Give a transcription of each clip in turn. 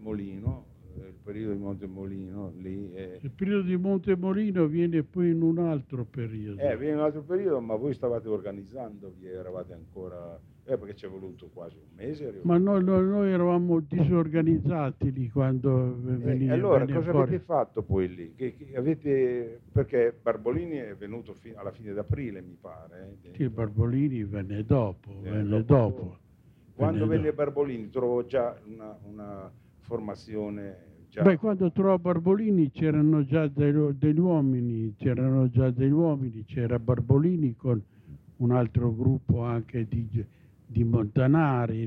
Montemolino, il periodo di Montemolino lì. Il periodo di Montemolino viene poi in un altro periodo. Viene un altro periodo, ma voi stavate organizzandovi, eravate ancora... perché ci è voluto quasi un mese. Ma noi eravamo disorganizzati lì quando veniva allora, venne cosa fuori. avete fatto poi lì? Perché Barbolini è venuto alla fine d'aprile, mi pare. Sì, Barbolini venne dopo. Quando venne Barbolini trovò già una formazione... Beh, quando trovò Barbolini c'erano già degli uomini, c'era Barbolini con un altro gruppo anche di Montanari,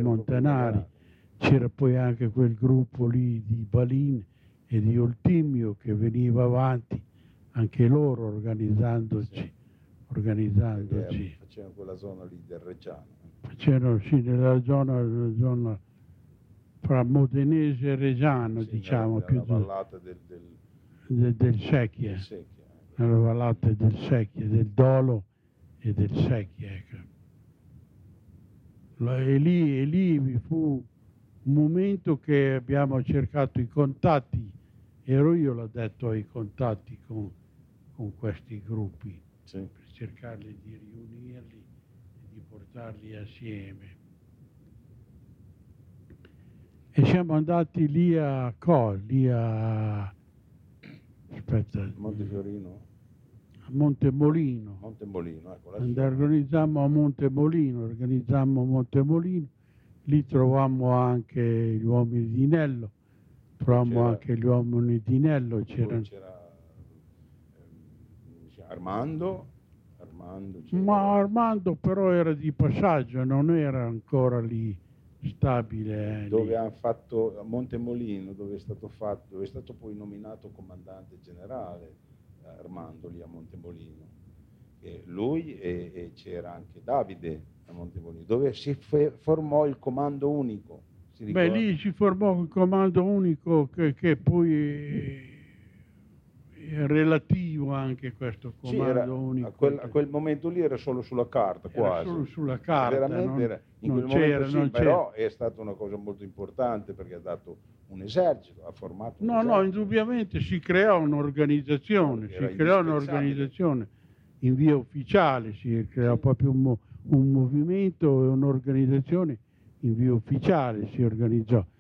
c'era poi anche quel gruppo lì di Balin e di Oltimio che veniva avanti, anche loro organizzandoci. Facevano quella zona lì del Reggiano. Facevano, sì, nella zona fra Modenese e Reggiano, diciamo, nella più vallata del Secchia, nella vallata del Secchia, del Dolo e del Secchia, ecco. E lì vi fu un momento che abbiamo cercato i contatti, ero io l'ho detto ai contatti con questi gruppi, per cercarli di riunirli e di portarli assieme. E siamo andati lì a Montefiorino? A Montemolino. Ecco. Organizzammo a Montemolino, lì trovammo anche gli uomini di Nello, c'era Armando. Ma Armando però era di passaggio, non era ancora lì stabile. Dove hanno fatto a Montemolino, dove è stato poi nominato comandante generale Armando lì a Montemolino. Lui e c'era anche Davide a Montemolino, dove si formò il comando unico. Beh, lì si formò il comando unico che poi è relativo anche questo comando unico. A quel momento lì era solo sulla carta, quasi. Solo sulla carta. Veramente in quel momento sì, però è stata una cosa molto importante perché ha dato un esercito, ha formato un esercito. No, indubbiamente si creò un'organizzazione, in via ufficiale, si creò proprio un movimento e un'organizzazione in via ufficiale si organizzò.